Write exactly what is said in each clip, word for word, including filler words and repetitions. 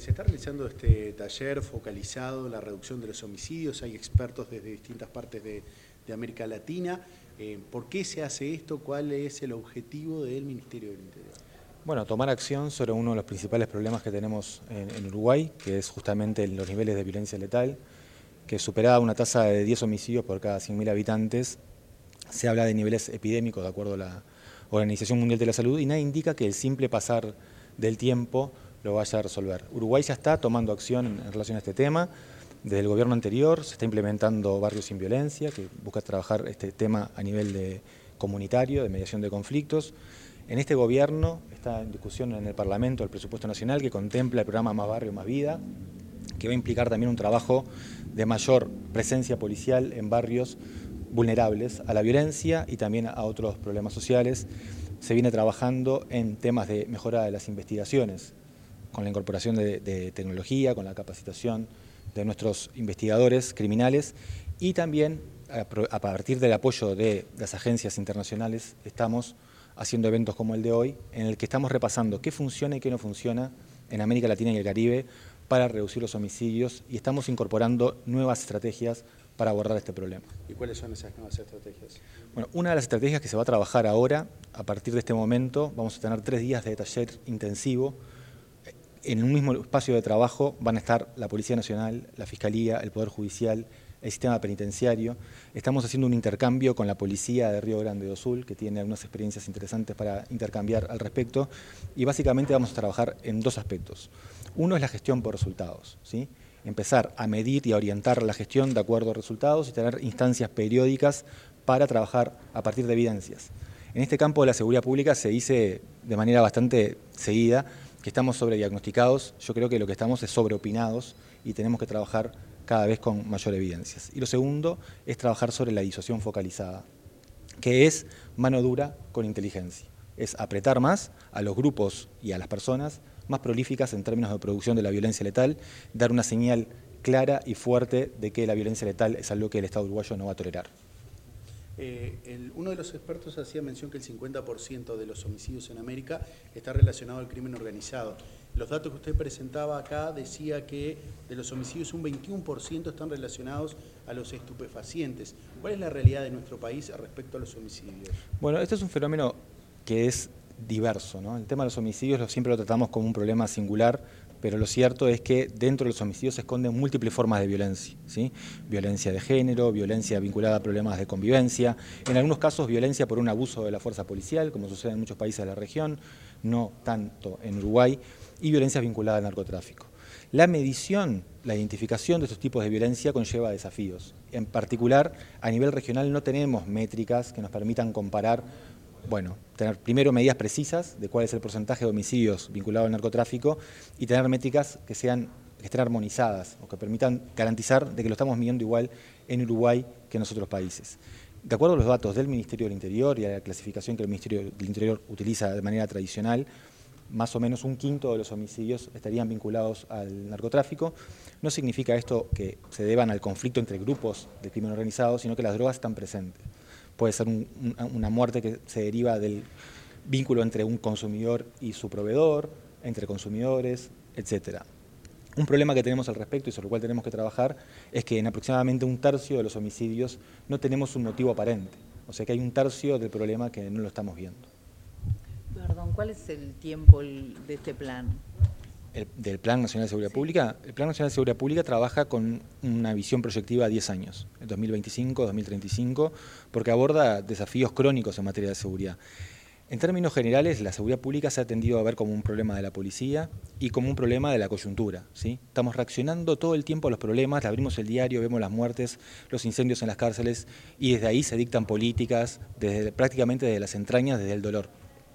se está realizando este taller focalizado en la reducción de los homicidios. Hay expertos desde distintas partes de, de América Latina. Eh, ¿Por qué se hace esto? ¿Cuál es el objetivo del Ministerio del Interior? Bueno, tomar acción sobre uno de los principales problemas que tenemos en, en Uruguay, que es justamente los niveles de violencia letal, que superaba una tasa de diez homicidios por cada cien mil habitantes. Se habla de niveles epidémicos de acuerdo a la Organización Mundial de la Salud y nada indica que el simple pasar del tiempo lo vaya a resolver. Uruguay ya está tomando acción en relación a este tema. Desde el gobierno anterior se está implementando Barrios sin Violencia, que busca trabajar este tema a nivel de comunitario, de mediación de conflictos. En este gobierno está en discusión en el Parlamento el presupuesto nacional que contempla el programa Más Barrio, Más Vida, que va a implicar también un trabajo de mayor presencia policial en barrios vulnerables a la violencia y también a otros problemas sociales. Se viene trabajando en temas de mejora de las investigaciones, con la incorporación de, de tecnología, con la capacitación de nuestros investigadores criminales y también a, a partir del apoyo de las agencias internacionales estamos haciendo eventos como el de hoy, en el que estamos repasando qué funciona y qué no funciona en América Latina y el Caribe para reducir los homicidios y estamos incorporando nuevas estrategias para abordar este problema. ¿Y cuáles son esas nuevas estrategias? Bueno, una de las estrategias que se va a trabajar ahora, a partir de este momento, vamos a tener tres días de taller intensivo. En un mismo espacio de trabajo van a estar la Policía Nacional, la Fiscalía, el Poder Judicial, el sistema penitenciario. Estamos haciendo un intercambio con la Policía de Río Grande do Sul, que tiene algunas experiencias interesantes para intercambiar al respecto, y básicamente vamos a trabajar en dos aspectos. Uno es la gestión por resultados, ¿sí? Empezar a medir y a orientar la gestión de acuerdo a resultados y tener instancias periódicas para trabajar a partir de evidencias. En este campo de la seguridad pública se dice de manera bastante seguida que estamos sobrediagnosticados. Yo creo que lo que estamos es sobreopinados y tenemos que trabajar cada vez con mayor evidencias. Y lo segundo es trabajar sobre la disuasión focalizada, que es mano dura con inteligencia. Es apretar más a los grupos y a las personas más prolíficas en términos de producción de la violencia letal, dar una señal clara y fuerte de que la violencia letal es algo que el Estado uruguayo no va a tolerar. Eh, el, uno de los expertos hacía mención que el cincuenta por ciento de los homicidios en América está relacionado al crimen organizado. Los datos que usted presentaba acá decía que de los homicidios un veintiuno por ciento están relacionados a los estupefacientes. ¿Cuál es la realidad de nuestro país respecto a los homicidios? Bueno, este es un fenómeno que es diverso, ¿no? El tema de los homicidios lo, siempre lo tratamos como un problema singular, pero lo cierto es que dentro de los homicidios se esconden múltiples formas de violencia, ¿sí? Violencia de género, violencia vinculada a problemas de convivencia, en algunos casos violencia por un abuso de la fuerza policial, como sucede en muchos países de la región, no tanto en Uruguay, y violencia vinculada al narcotráfico. La medición, la identificación de estos tipos de violencia conlleva desafíos. En particular, a nivel regional no tenemos métricas que nos permitan comparar. Bueno, tener primero medidas precisas de cuál es el porcentaje de homicidios vinculados al narcotráfico y tener métricas que sean que estén armonizadas o que permitan garantizar de que lo estamos midiendo igual en Uruguay que en los otros países. De acuerdo a los datos del Ministerio del Interior y a la clasificación que el Ministerio del Interior utiliza de manera tradicional, más o menos un quinto de los homicidios estarían vinculados al narcotráfico. No significa esto que se deban al conflicto entre grupos de crimen organizado, sino que las drogas están presentes. Puede ser un, una muerte que se deriva del vínculo entre un consumidor y su proveedor, entre consumidores, etcétera. Un problema que tenemos al respecto y sobre el cual tenemos que trabajar es que en aproximadamente un tercio de los homicidios no tenemos un motivo aparente. O sea que hay un tercio del problema que no lo estamos viendo. Perdón, ¿cuál es el tiempo de este plan? El, del Plan Nacional de Seguridad Sí. Pública. El Plan Nacional de Seguridad Pública trabaja con una visión proyectiva a diez años, el dos mil veinticinco, dos mil treinta y cinco, porque aborda desafíos crónicos en materia de seguridad. En términos generales, la seguridad pública se ha tendido a ver como un problema de la policía y como un problema de la coyuntura, ¿sí? Estamos reaccionando todo el tiempo a los problemas, abrimos el diario, vemos las muertes, los incendios en las cárceles y desde ahí se dictan políticas, desde, prácticamente desde las entrañas, desde el dolor.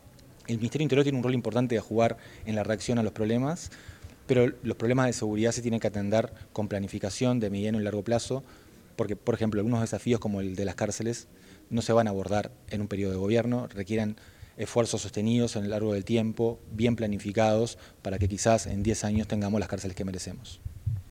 El Ministerio del Interior tiene un rol importante a jugar en la reacción a los problemas, pero los problemas de seguridad se tienen que atender con planificación de mediano y largo plazo, porque, por ejemplo, algunos desafíos como el de las cárceles no se van a abordar en un periodo de gobierno, requieren esfuerzos sostenidos en el largo del tiempo, bien planificados, para que quizás en diez años tengamos las cárceles que merecemos.